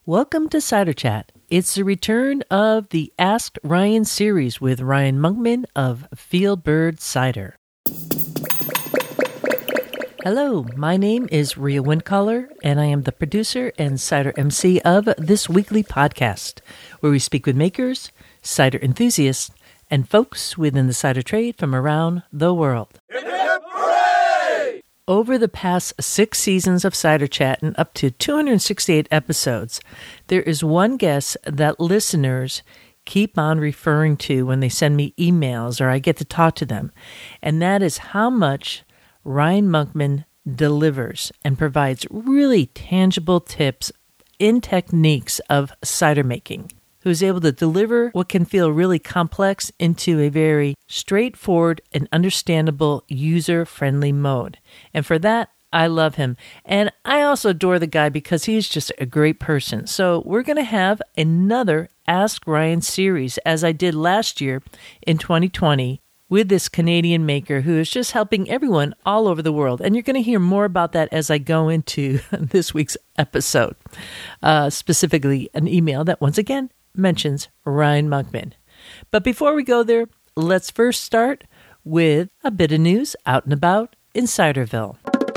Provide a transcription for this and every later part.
Welcome to Cider Chat. It's the return of the Ask Ryan series with Ryan Monkman of Fieldbird Cider. Hello, my name is Rhea Windcaller, and I am the producer and cider MC of this weekly podcast, where we speak with makers, cider enthusiasts, and folks within the cider trade from around the world. Hooray! Over the past 6 seasons of Cider Chat and up to 268 episodes, there is one guest that listeners keep on referring to when they send me emails or I get to talk to them, and that is how much Ryan Monkman delivers and provides really tangible tips in techniques of cider making, who's able to deliver what can feel really complex into a very straightforward and understandable user-friendly mode. And for that, I love him. And I also adore the guy because he's just a great person. So we're going to have another Ask Ryan series, as I did last year in 2020, with this Canadian maker who is just helping everyone all over the world. And you're going to hear more about that as I go into this week's episode, specifically an email that once again mentions Ryan Monkman. But before we go there, let's first start with a bit of news out and about in Ciderville.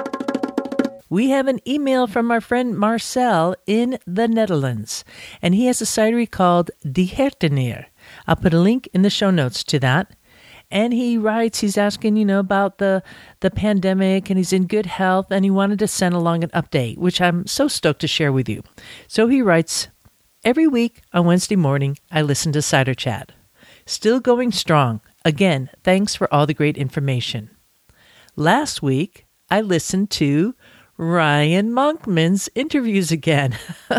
We have an email from our friend Marcel in the Netherlands, and he has a cidery called De Herteneer. I'll put a link in the show notes to that. And he writes, he's asking, about the pandemic, and he's in good health, and he wanted to send along an update, which I'm so stoked to share with you. So he writes, every week on Wednesday morning, I listen to Cider Chat. Still going strong. Again, thanks for all the great information. Last week, I listened to Ryan Monkman's interviews again.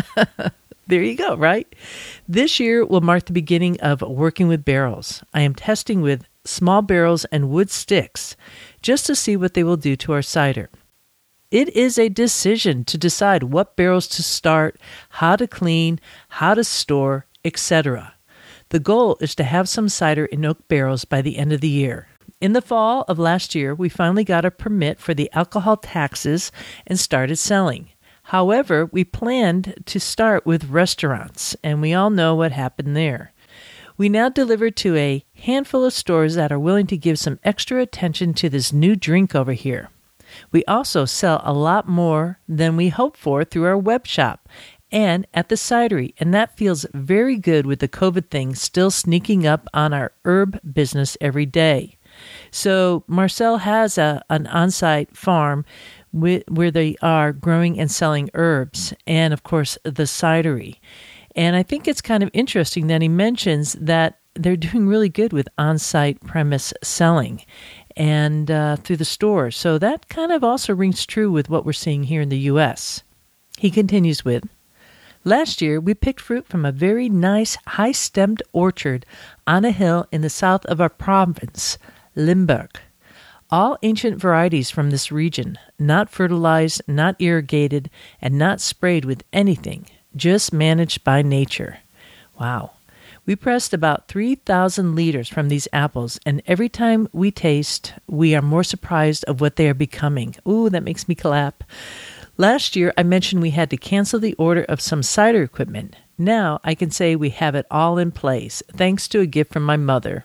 There you go, right? This year will mark the beginning of working with barrels. I am testing with small barrels and wood sticks just to see what they will do to our cider. It is a decision to decide what barrels to start, how to clean, how to store, etc. The goal is to have some cider in oak barrels by the end of the year. In the fall of last year, we finally got a permit for the alcohol taxes and started selling. However, we planned to start with restaurants, and we all know what happened there. We now deliver to a handful of stores that are willing to give some extra attention to this new drink over here. We also sell a lot more than we hoped for through our web shop and at the cidery, and that feels very good with the COVID thing still sneaking up on our herb business every day. So Marcel has an on-site farm where they are growing and selling herbs and, of course, the cidery. And I think it's kind of interesting that he mentions that they're doing really good with on-site premise selling and through the store. So that kind of also rings true with what we're seeing here in the U.S. He continues with, last year we picked fruit from a very nice high-stemmed orchard on a hill in the south of our province, Limburg. All ancient varieties from this region, not fertilized, not irrigated, and not sprayed with anything, just managed by nature. Wow. We pressed about 3,000 liters from these apples, and every time we taste, we are more surprised of what they are becoming. Ooh, that makes me clap. Last year, I mentioned we had to cancel the order of some cider equipment. Now, I can say we have it all in place, thanks to a gift from my mother.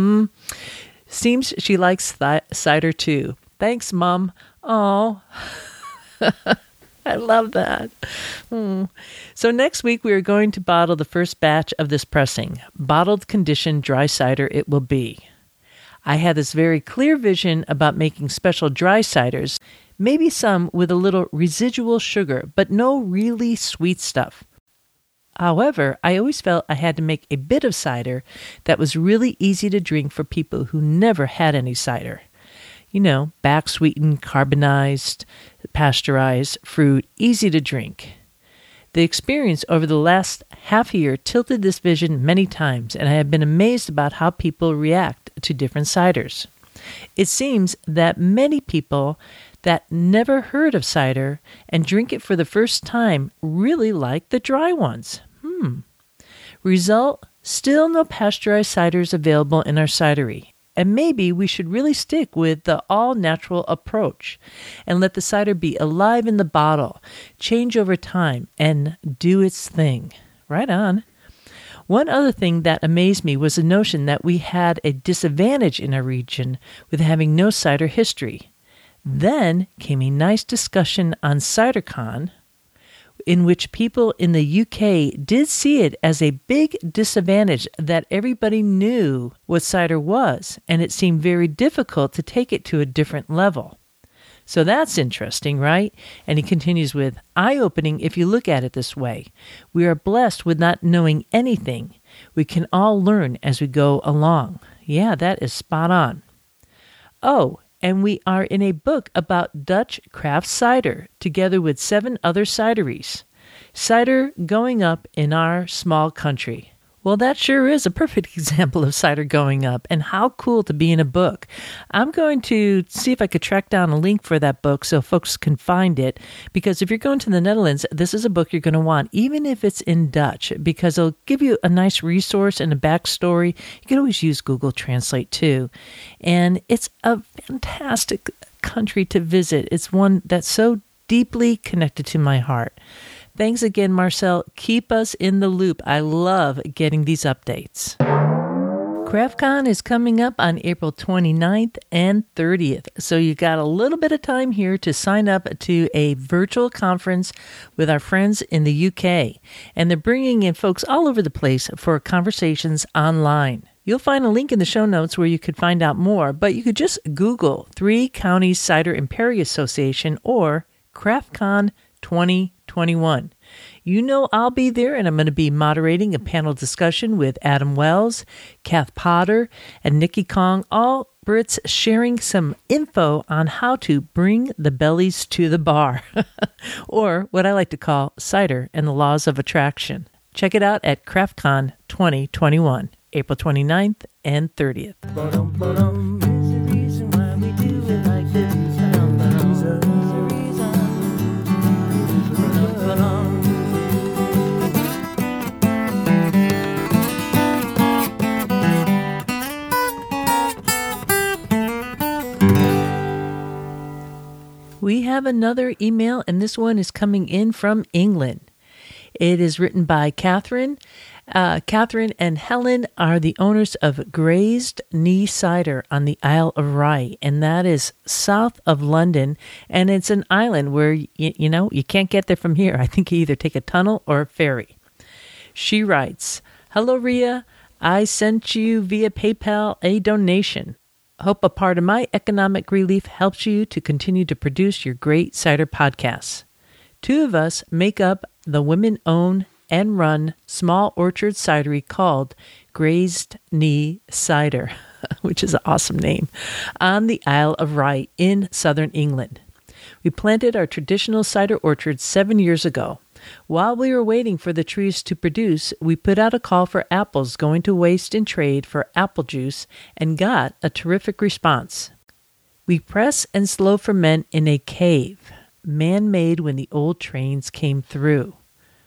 Seems she likes cider too. Thanks, Mom. Oh, I love that. So next week we are going to bottle the first batch of this pressing. Bottled condition dry cider it will be. I had this very clear vision about making special dry ciders, maybe some with a little residual sugar, but no really sweet stuff. However, I always felt I had to make a bit of cider that was really easy to drink for people who never had any cider. Back-sweetened, carbonized, pasteurized fruit, easy to drink. The experience over the last half year tilted this vision many times, and I have been amazed about how people react to different ciders. It seems that many people that never heard of cider and drink it for the first time really like the dry ones. Result, still no pasteurized ciders available in our cidery. and maybe we should really stick with the all-natural approach and let the cider be alive in the bottle, change over time, and do its thing. Right on. One other thing that amazed me was the notion that we had a disadvantage in our region with having no cider history. Then came a nice discussion on CiderCon, in which people in the UK did see it as a big disadvantage that everybody knew what cider was, and it seemed very difficult to take it to a different level. So that's interesting, right? And he continues with, eye-opening if you look at it this way. We are blessed with not knowing anything. We can all learn as we go along. Yeah, that is spot on. Oh, and we are in a book about Dutch craft cider, together with 7 other cideries. Cider going up in our small country. Well, that sure is a perfect example of cider going up, and how cool to be in a book. I'm going to see if I could track down a link for that book so folks can find it, because if you're going to the Netherlands, this is a book you're going to want, even if it's in Dutch, because it'll give you a nice resource and a backstory. You can always use Google Translate too. And it's a fantastic country to visit. It's one that's so deeply connected to my heart. Thanks again, Marcel. Keep us in the loop. I love getting these updates. CraftCon is coming up on April 29th and 30th, so you got a little bit of time here to sign up to a virtual conference with our friends in the UK, and they're bringing in folks all over the place for conversations online. You'll find a link in the show notes where you could find out more, but you could just Google 3 Counties Cider and Perry Association or CraftCon 2021. You know I'll be there, and I'm going to be moderating a panel discussion with Adam Wells, Kath Potter, and Nikki Kong, all Brits sharing some info on how to bring the bellies to the bar, or what I like to call cider and the laws of attraction. Check it out at CraftCon 2021, April 29th and 30th. We have another email, and this one is coming in from England. It is written by Catherine. Catherine and Helen are the owners of Grazed Knee Cider on the Isle of Wight, and that is south of London, and it's an island where, you can't get there from here. I think you either take a tunnel or a ferry. She writes, "Hello, Ria. I sent you via PayPal a donation. Hope a part of my economic relief helps you to continue to produce your great cider podcasts. 2 of us make up the women-owned and run small orchard cidery called Grazed Knee Cider," which is an awesome name, on the Isle of Wight in southern England. We planted our traditional cider orchard 7 years ago. While we were waiting for the trees to produce, we put out a call for apples going to waste in trade for apple juice and got a terrific response. We press and slow ferment in a cave, man-made when the old trains came through.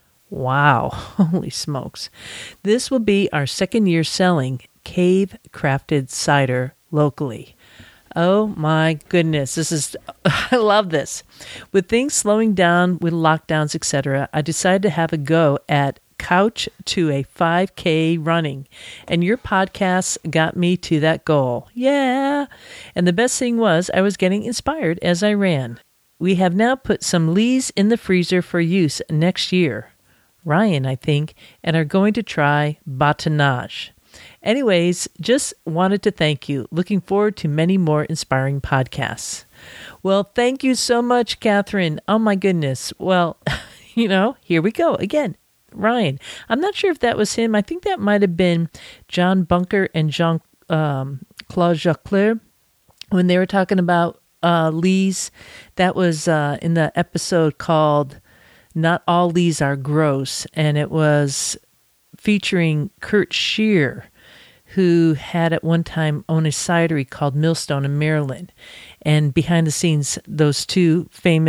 Wow, holy smokes. This will be our 2nd year selling cave-crafted cider locally. Oh my goodness, I love this. With things slowing down with lockdowns, etc., I decided to have a go at couch to a 5K running, and your podcasts got me to that goal. Yeah! And the best thing was I was getting inspired as I ran. We have now put some Lees in the freezer for use next year. Ryan, I think, and are going to try Batonnage. Anyways, just wanted to thank you. Looking forward to many more inspiring podcasts. Well, thank you so much, Catherine. Oh my goodness. Well, here we go again. Ryan. I'm not sure if that was him. I think that might have been John Bunker and Jean-Claude Jacquelin when they were talking about Lees. That was in the episode called Not All Lees Are Gross, and it was featuring Kurt Scheer, who had at one time owned a cidery called Millstone in Maryland. And behind the scenes, those 2 famous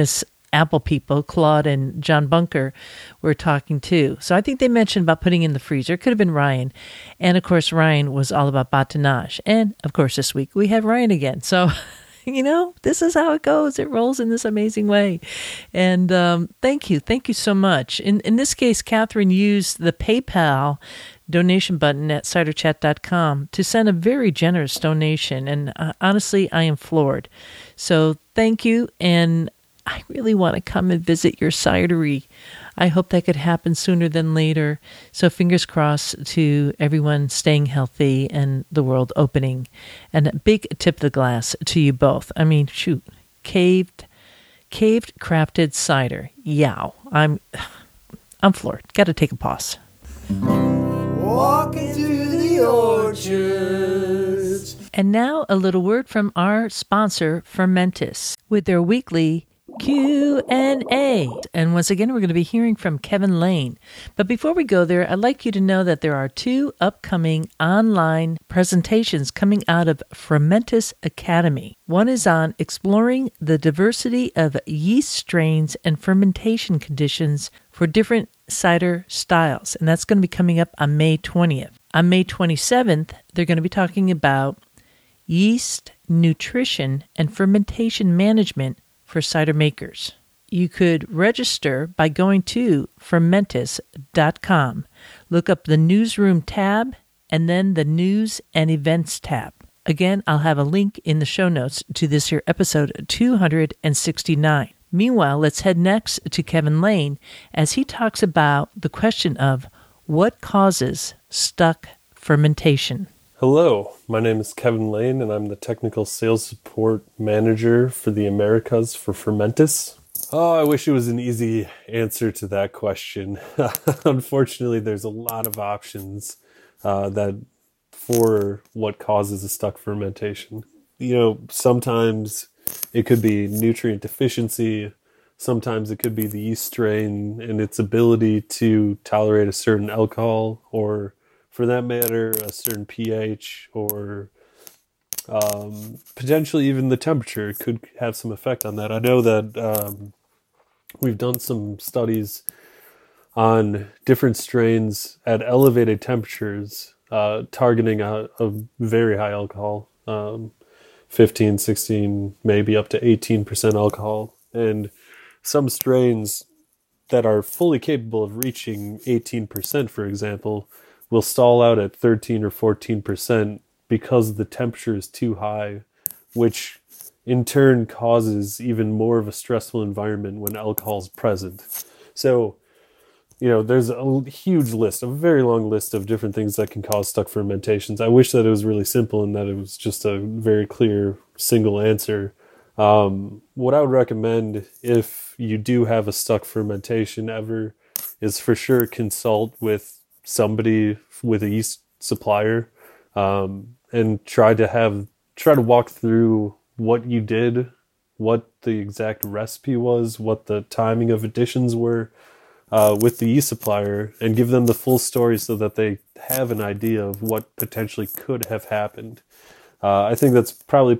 Apple people, Claude and John Bunker, were talking too. So I think they mentioned about putting in the freezer. It could have been Ryan. And of course, Ryan was all about batonnage. And of course, this week we have Ryan again. So, this is how it goes. It rolls in this amazing way. And thank you. Thank you so much. In this case, Catherine used the PayPal donation button at ciderchat.com to send a very generous donation. And honestly, I am floored. So thank you. And I really want to come and visit your cidery. I hope that could happen sooner than later. So fingers crossed to everyone staying healthy and the world opening. And a big tip of the glass to you both. I mean, shoot, caved crafted cider. Yow. I'm floored. Got to take a pause. Walking through the orchards. And now a little word from our sponsor, Fermentis, with their weekly Q&A. And once again, we're going to be hearing from Kevin Lane. But before we go there, I'd like you to know that there are 2 upcoming online presentations coming out of Fermentis Academy. One is on exploring the diversity of yeast strains and fermentation conditions for different cider styles. And that's going to be coming up on May 20th. On May 27th, they're going to be talking about yeast, nutrition, and fermentation management for cider makers. You could register by going to fermentis.com. Look up the newsroom tab and then the news and events tab. Again, I'll have a link in the show notes to this here episode 269. Meanwhile, let's head next to Kevin Lane as he talks about the question of what causes stuck fermentation. Hello, my name is Kevin Lane, and I'm the Technical Sales Support Manager for the Americas for Fermentis. Oh, I wish it was an easy answer to that question. Unfortunately, there's a lot of options for what causes a stuck fermentation. Sometimes it could be nutrient deficiency. Sometimes it could be the yeast strain and its ability to tolerate a certain alcohol, or for that matter, a certain pH, or potentially even the temperature could have some effect on that. I know that we've done some studies on different strains at elevated temperatures, targeting a very high alcohol, 15, 16, maybe up to 18% alcohol. And some strains that are fully capable of reaching 18%, for example, will stall out at 13 or 14% because the temperature is too high, which in turn causes even more of a stressful environment when alcohol is present. So, there's a huge list, a very long list of different things that can cause stuck fermentations. I wish that it was really simple and that it was just a very clear single answer. What I would recommend if you do have a stuck fermentation ever is for sure consult with somebody with a yeast supplier, and try to walk through what you did, what the exact recipe was, what the timing of additions were with the yeast supplier, and give them the full story so that they have an idea of what potentially could have happened. I think that's probably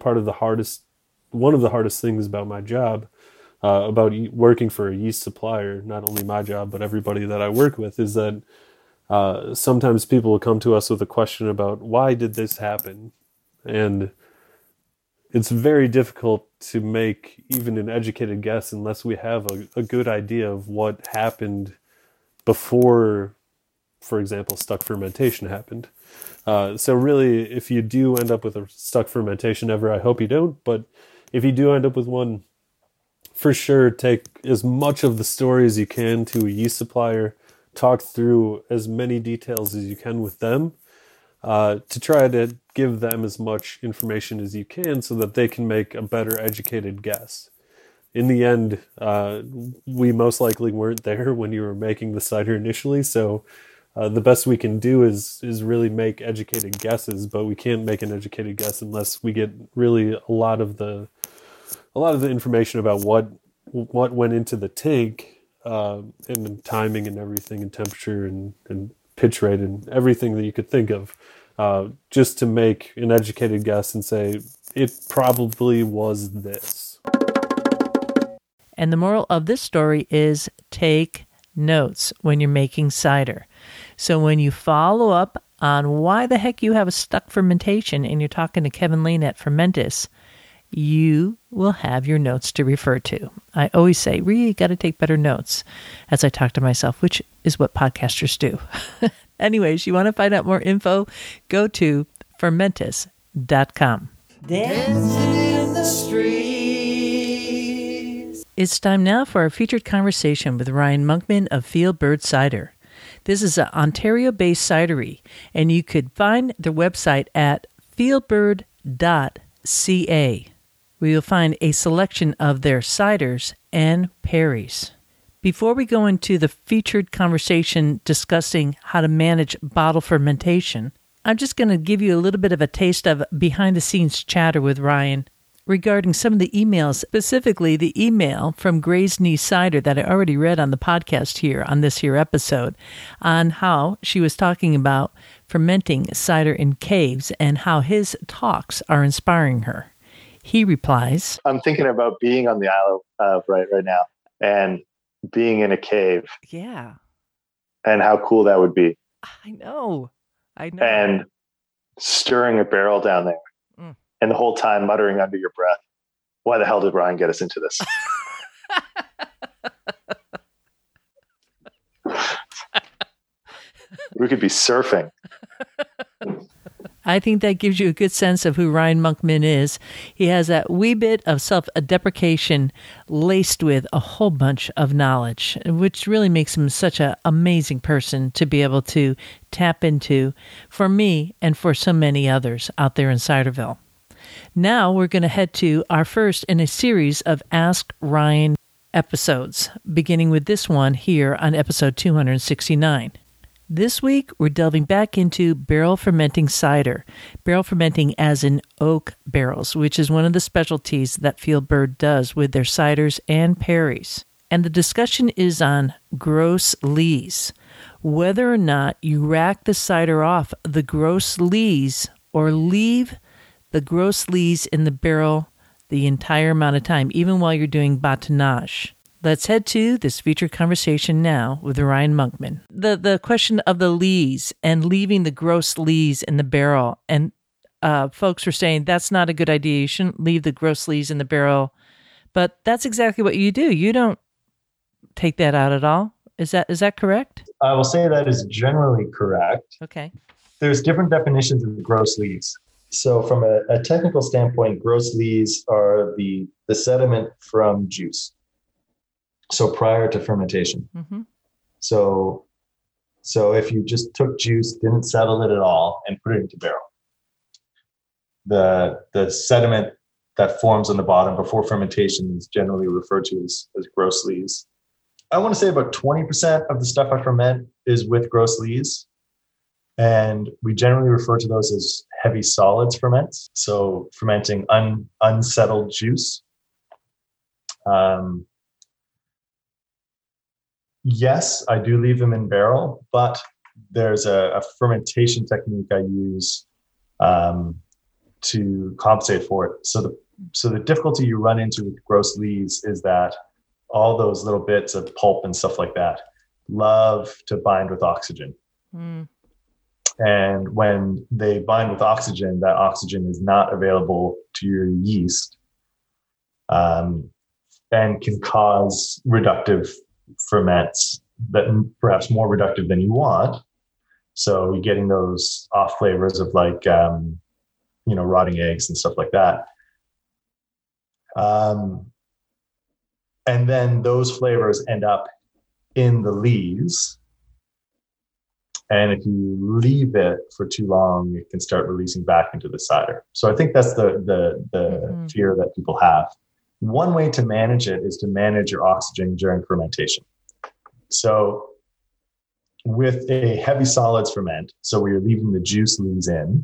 one of the hardest things about my job, about working for a yeast supplier, not only my job, but everybody that I work with, is that sometimes people will come to us with a question about why did this happen? And it's very difficult to make even an educated guess unless we have a good idea of what happened before, for example, stuck fermentation happened. So really, if you do end up with a stuck fermentation ever, I hope you don't, but if you do end up with one, for sure take as much of the story as you can to a yeast supplier. Talk through as many details as you can with them, to try to give them as much information as you can so that they can make a better educated guess. In the end, we most likely weren't there when you were making the cider initially, so the best we can do is really make educated guesses, but we can't make an educated guess unless we get really a lot of the information about what went into the tank, and timing and everything, and temperature and pitch rate and everything that you could think of, just to make an educated guess and say, it probably was this. And the moral of this story is take notes when you're making cider. So when you follow up on why the heck you have a stuck fermentation and you're talking to Kevin Lane at Fermentis, you will have your notes to refer to. I always say, you got to take better notes as I talk to myself, which is what podcasters do. Anyways, you want to find out more info, go to fermentis.com. Dancing in the streets. It's time now for our featured conversation with Ryan Monkman of Fieldbird Cider. This is an Ontario-based cidery, and you could find their website at fieldbird.ca, where you'll find a selection of their ciders and perries. Before we go into the featured conversation discussing how to manage bottle fermentation, I'm just going to give you a little bit of a taste of behind-the-scenes chatter with Ryan regarding some of the emails, specifically the email from Gray's Knee Cider that I already read on the podcast here on this here episode, on how she was talking about fermenting cider in caves and how his talks are inspiring her. He replies, I'm thinking about being on the Isle of right now and being in a cave. Yeah. And how cool that would be. I know. And stirring a barrel down there. And the whole time muttering under your breath, why the hell did Ryan get us into this? We could be surfing. I think that gives you a good sense of who Ryan Monkman is. He has that wee bit of self-deprecation laced with a whole bunch of knowledge, which really makes him such an amazing person to be able to tap into for me and for so many others out there in Ciderville. Now we're going to head to our first in a series of Ask Ryan episodes, beginning with this one here on episode 269. This week, we're delving back into barrel fermenting cider, barrel fermenting as in oak barrels, which is one of the specialties that Fieldbird does with their ciders and perries. And the discussion is on gross lees, whether or not you rack the cider off the gross lees or leave the gross lees in the barrel the entire amount of time, even while you're doing batonnage. Let's head to this featured conversation now with Ryan Monkman. The question of the lees and leaving the gross lees in the barrel, and folks were saying that's not a good idea. You shouldn't leave the gross lees in the barrel, but that's exactly what you do. You don't take that out at all. Is that correct? I will say that is generally correct. Okay. There's different definitions of gross lees. So from a technical standpoint, gross lees are the sediment from juice. So prior to fermentation. Mm-hmm. So if you just took juice, didn't settle it at all, and put it into barrel, the sediment that forms on the bottom before fermentation is generally referred to as gross lees. I want to say about 20% of the stuff I ferment is with gross lees. And we generally refer to those as heavy solids ferments. So fermenting unsettled juice. Yes, I do leave them in barrel, but there's a fermentation technique I use to compensate for it. So the difficulty you run into with gross lees is that all those little bits of pulp and stuff like that love to bind with oxygen. Mm. And when they bind with oxygen, that oxygen is not available to your yeast and can cause reductive ferments that perhaps more reductive than you want. So you're getting those off flavors of like, rotting eggs and stuff like that. And then those flavors end up in the lees. And if you leave it for too long, it can start releasing back into the cider. So I think that's the fear that people have. One way to manage it is to manage your oxygen during fermentation. So with a heavy solids ferment, so where you're leaving the juice lees in,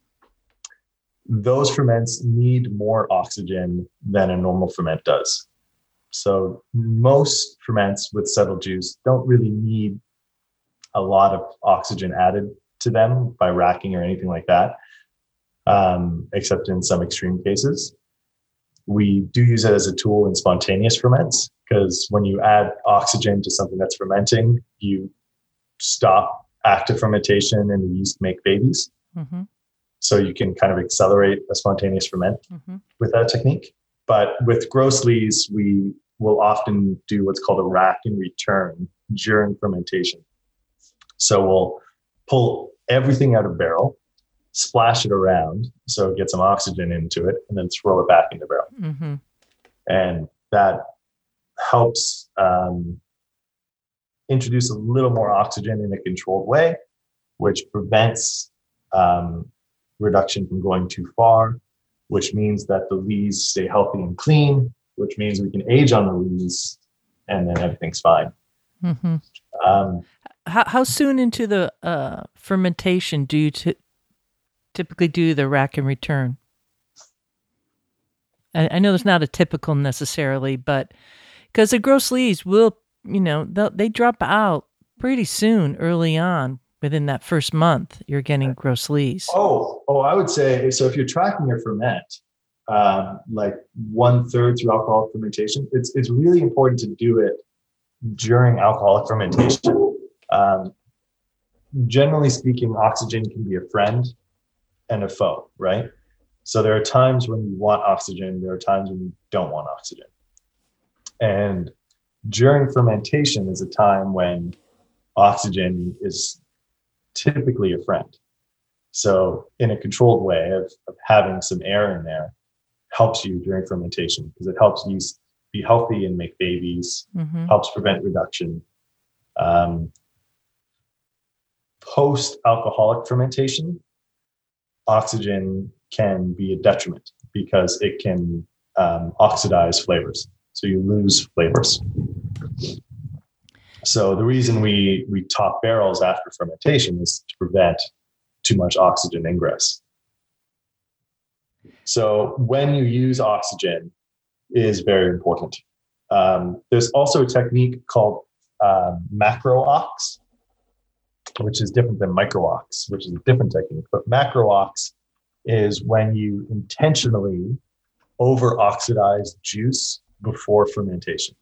those ferments need more oxygen than a normal ferment does. So most ferments with settled juice don't really need a lot of oxygen added to them by racking or anything like that, except in some extreme cases. We do use it as a tool in spontaneous ferments, because when you add oxygen to something that's fermenting, you stop active fermentation and the yeast make babies. Mm-hmm. So you can kind of accelerate a spontaneous ferment with that technique. But with gross lees, we will often do what's called a rack and return during fermentation. So we'll pull everything out of barrel, splash it around so it gets some oxygen into it, and then throw it back in the barrel. Mm-hmm. And that helps introduce a little more oxygen in a controlled way, which prevents reduction from going too far, which means that the lees stay healthy and clean, which means we can age on the lees and then everything's fine. Mm-hmm. How soon into the fermentation do you typically do the rack and return? I know it's not a typical necessarily, but because the gross lees will, they drop out pretty soon early on. Within that first month, you're getting gross lees. Oh, I would say, so if you're tracking your ferment, like 1/3 through alcoholic fermentation, it's really important to do it during alcoholic fermentation. Generally speaking, oxygen can be a friend and a foe, right? So there are times when you want oxygen, there are times when you don't want oxygen. And during fermentation is a time when oxygen is typically a friend. So in a controlled way of having some air in there helps you during fermentation, because it helps yeast be healthy and make babies, helps prevent reduction. Post-alcoholic fermentation, oxygen can be a detriment because it can oxidize flavors. So you lose flavors. So the reason we top barrels after fermentation is to prevent too much oxygen ingress. So when you use oxygen is very important. There's also a technique called macro-ox, which is different than micro-ox, which is a different technique. But macro-ox is when you intentionally over-oxidize juice before fermentation.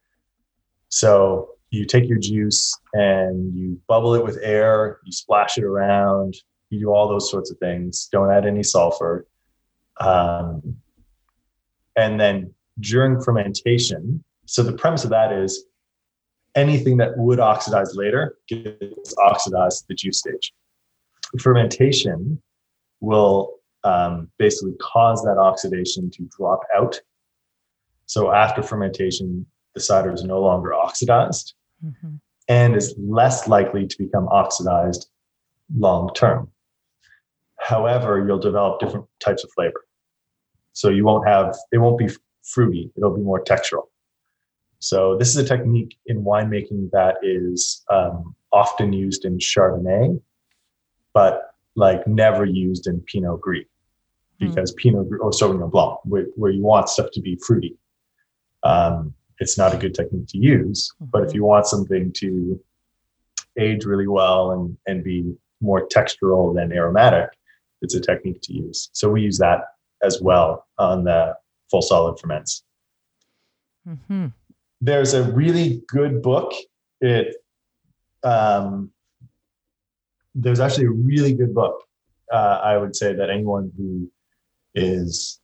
So you take your juice and you bubble it with air, you splash it around, you do all those sorts of things, don't add any sulfur. And then during fermentation, so the premise of that is anything that would oxidize later gets oxidized at the juice stage. Fermentation will basically cause that oxidation to drop out. So after fermentation, the cider is no longer oxidized and is less likely to become oxidized long term. However, you'll develop different types of flavor. So it won't be fruity, it'll be more textural. So this is a technique in winemaking that is often used in Chardonnay, but like never used in Pinot Gris, because Pinot Gris or Sauvignon Blanc, where you want stuff to be fruity. It's not a good technique to use, but if you want something to age really well and be more textural than aromatic, it's a technique to use. So we use that as well on the full solid ferments. Mm-hmm. There's a really good book. There's actually a really good book. I would say that anyone who is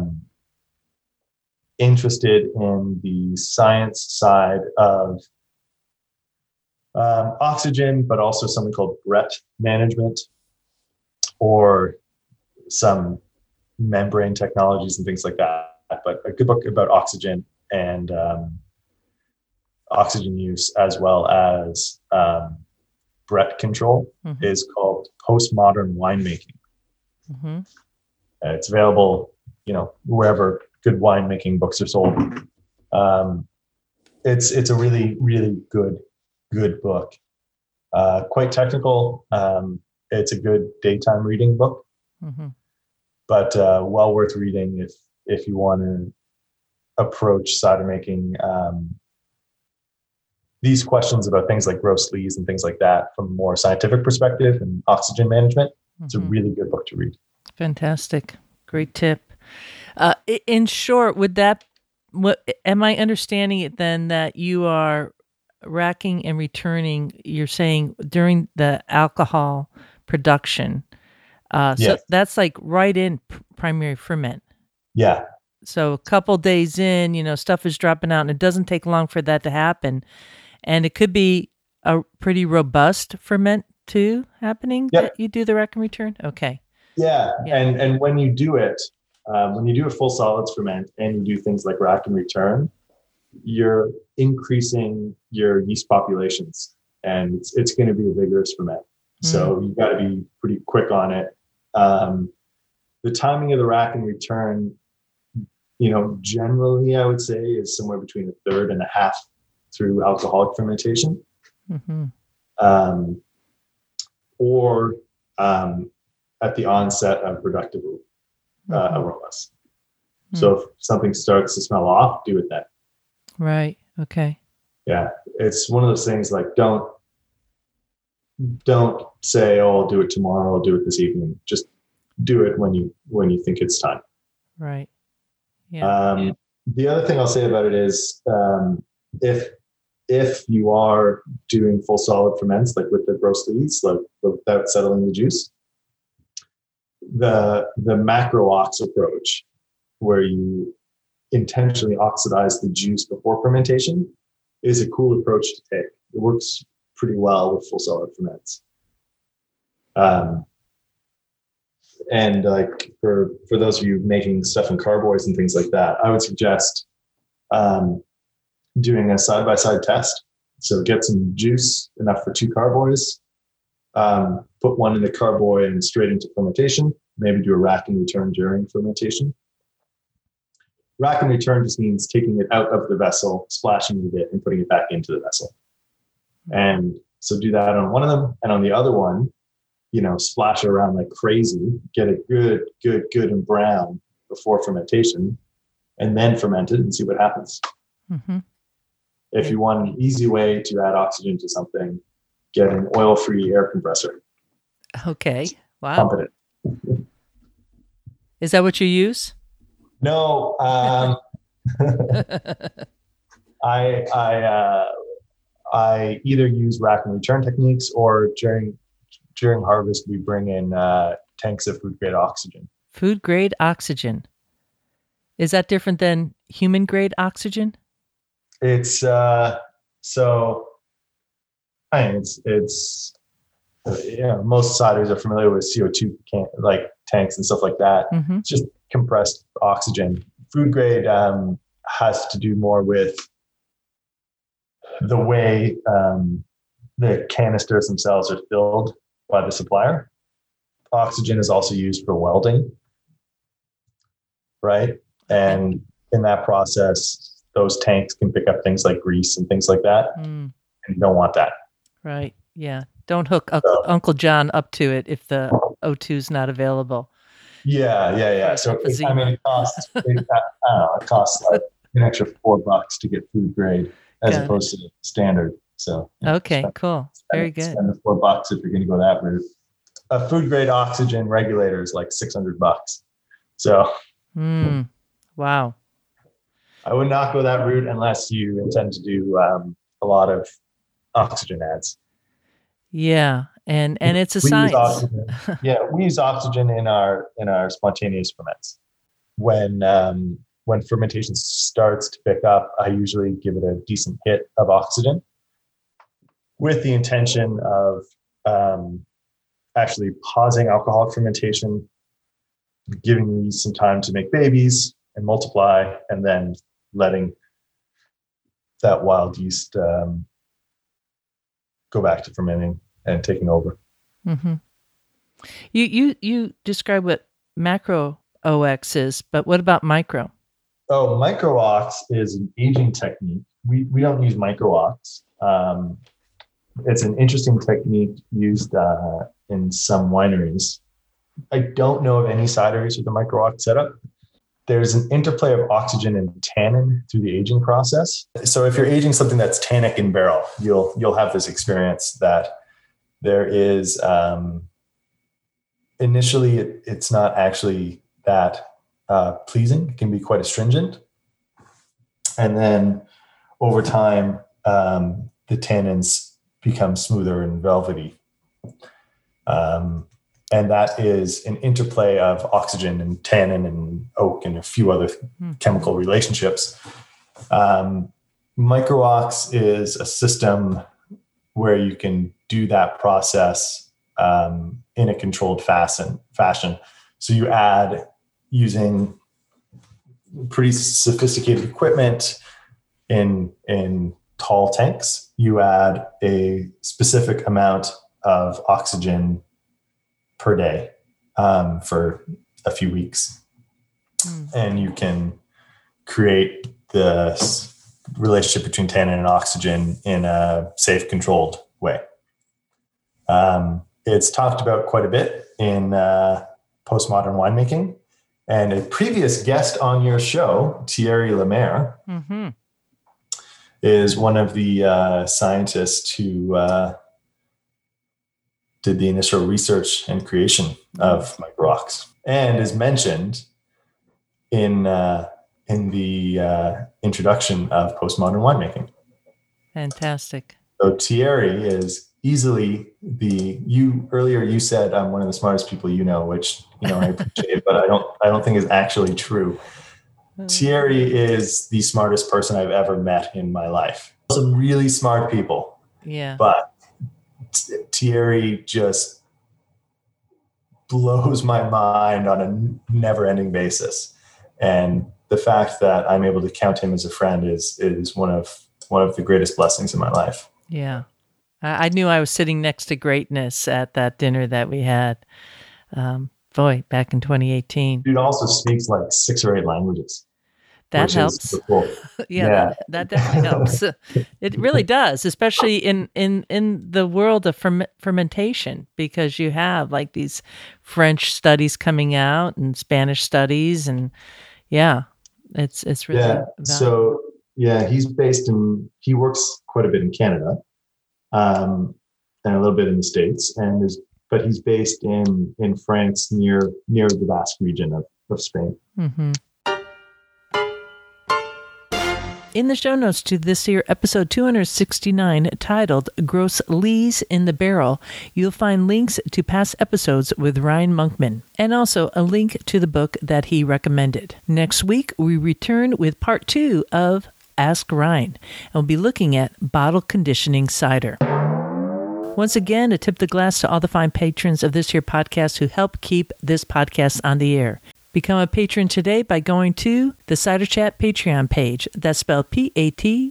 interested in the science side of oxygen, but also something called Brett management, or some membrane technologies and things like that. But a good book about oxygen and oxygen use, as well as Brett control, is called Postmodern Winemaking. It's available, wherever good winemaking books are sold. It's a really, really good book. Quite technical. It's a good daytime reading book, but well worth reading if you want to approach cider making these questions about things like gross lees and things like that from a more scientific perspective and oxygen management. It's a really good book to read. Fantastic. Great tip. In short, am I understanding it then that you are racking and returning, you're saying during the alcohol production? So that's like right in primary ferment. Yeah. So a couple days in, stuff is dropping out, and it doesn't take long for that to happen. And it could be a pretty robust ferment too happening that you do the rack and return? Okay. Yeah. And when you do it, when you do a full solids ferment and you do things like rack and return, you're increasing your yeast populations, and it's going to be a vigorous ferment. So you've got to be pretty quick on it. The timing of the rack and return, generally I would say is somewhere between a third and a half through alcoholic fermentation, or at the onset of productive aromas. So if something starts to smell off, do it then. Right. Okay. Yeah. It's one of those things like, don't say, oh, I'll do it tomorrow. I'll do it this evening. Just do it when you think it's time. Right. Yeah. The other thing I'll say about it is, if you are doing full solid ferments, like with the gross lees, like without settling the juice, the macro ox approach, where you intentionally oxidize the juice before fermentation, is a cool approach to take. It works pretty well with full solid ferments. And like for those of you making stuff in carboys and things like that, I would suggest doing a side-by-side test. So get some juice, enough for 2 carboys, put one in the carboy and straight into fermentation, maybe do a rack and return during fermentation. Rack and return just means taking it out of the vessel, splashing it a bit, and putting it back into the vessel. And so do that on one of them, and on the other one, splash it around like crazy, get it good and brown before fermentation, and then ferment it and see what happens. If you want an easy way to add oxygen to something, get an oil-free air compressor. Okay. Wow. Pump it. Is that what you use? No. I either use rack and return techniques, or during harvest we bring in tanks of food grade oxygen. Food grade oxygen. Is that different than human grade oxygen? It's most ciders are familiar with CO2 tanks and stuff like that. It's just compressed oxygen. Food grade has to do more with the way the canisters themselves are filled by the supplier. Oxygen is also used for welding, right? And in that process, those tanks can pick up things like grease and things like that, and you don't want that. Right. Yeah. Don't hook Uncle John up to it if the O2 is not available. Yeah. So it costs. It costs like an extra $4 to get food grade as opposed to standard. So cool. Very good. Spend the $4 if you're going to go that route. A food grade oxygen regulator is like $600. So. Wow. I would not go that route unless you intend to do a lot of oxygen adds. Yeah, and it's a science. We use oxygen in our spontaneous ferments. When fermentation starts to pick up, I usually give it a decent hit of oxygen, with the intention of actually pausing alcoholic fermentation, giving yeast some time to make babies and multiply, and then letting that wild yeast go back to fermenting and taking over. You describe what macro OX is, but what about micro? Oh, micro ox is an aging technique. We don't use micro ox. It's an interesting technique used in some wineries. I don't know of any cideries with a micro ox setup. There's an interplay of oxygen and tannin through the aging process. So if you're aging something that's tannic in barrel, you'll have this experience that there is initially it's not actually that pleasing. It can be quite astringent. And then over time, the tannins become smoother and velvety. And that is an interplay of oxygen and tannin and oak and a few other chemical relationships. MicroOx is a system where you can do that process in a controlled fashion. So you add, using pretty sophisticated equipment in tall tanks, you add a specific amount of oxygen per day for a few weeks. And you can create the relationship between tannin and oxygen in a safe, controlled way. It's talked about quite a bit in postmodern winemaking. And a previous guest on your show, Thierry Lemaire, is one of the scientists who did the initial research and creation of MicroOx, and is mentioned in the introduction of postmodern winemaking. Fantastic. So Thierry is easily earlier you said I'm one of the smartest people you know, which I appreciate, but I don't think is actually true. Thierry is the smartest person I've ever met in my life. Some really smart people. Yeah. But Thierry just blows my mind on a never-ending basis. And the fact that I'm able to count him as a friend is one of the greatest blessings in my life. Yeah. I knew I was sitting next to greatness at that dinner that we had. Back in 2018. Dude also speaks like 6 or 8 languages. That helps. Cool. Yeah. That definitely helps. It really does, especially in the world of fermentation, because you have like these French studies coming out and Spanish studies, and it's really valuable. So he works quite a bit in Canada, and a little bit in the States, but he's based in France near the Basque region of Spain. Mm-hmm. In the show notes to this here episode 269, titled Gross Lees in the Barrel, you'll find links to past episodes with Ryan Monkman, and also a link to the book that he recommended. Next week, we return with part 2 of Ask Ryan, and we'll be looking at bottle conditioning cider. Once again, a tip the glass to all the fine patrons of this here podcast who help keep this podcast on the air. Become a patron today by going to the Cider Chat Patreon page. That's spelled Patreon.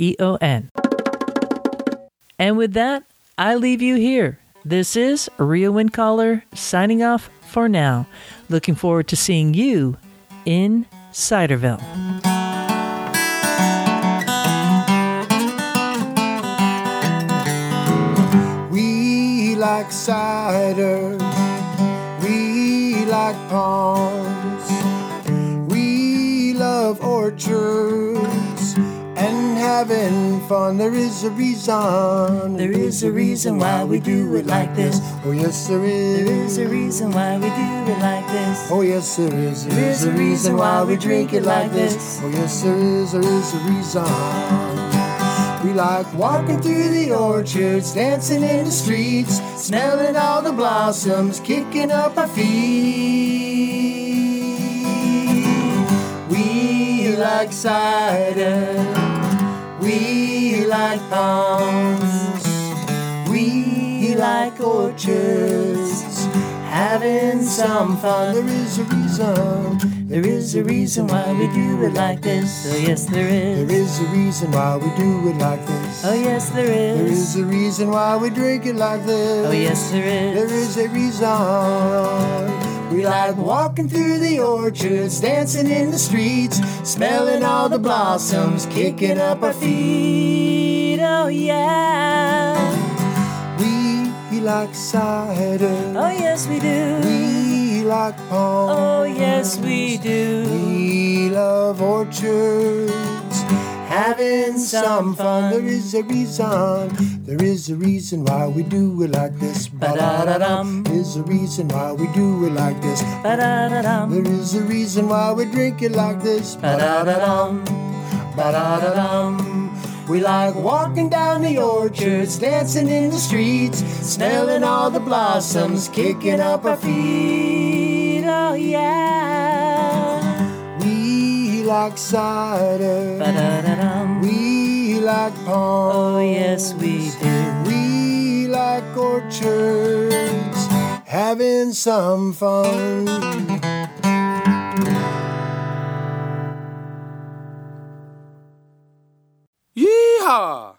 And with that, I leave you here. This is Rhea Windcaller signing off for now. Looking forward to seeing you in Ciderville. We like cider. We like palms. We love orchards and having fun. There is a reason. There is a reason why we do it like this. Oh yes, there is. There is a reason why we do it like this. Oh yes, there is. There is a reason why we drink it like this. Oh yes, there is. There is a reason. We like walking through the orchards, dancing in the streets, smelling all the blossoms, kicking up our feet. We like cider, we like palms, we like orchards, having some fun. There is a reason. There is a reason why we do it like this. Oh yes, there is. There is a reason why we do it like this. Oh yes, there is. There is a reason why we drink it like this. Oh yes, there is. There is a reason. We like walking through the orchards, dancing in the streets, smelling all the blossoms, kicking up our feet. Oh yeah. We like cider. Oh yes, we do. We like palms. Oh yes, we do. We love orchards, having some fun. There is a reason. There is a reason why we do it like this. Ba-da-da-dum. There's a reason why we do it like this. Ba-da-da-dum. There is a reason why we drink it like this. Ba-da-da-dum. Ba-da-da-dum. We like walking down the orchards, dancing in the streets, smelling all the blossoms, kicking up our feet. Oh yeah. We like cider. Ba-da-da-dum. We like palms. Oh yes, we do. We like orchards, having some fun. Yeehaw!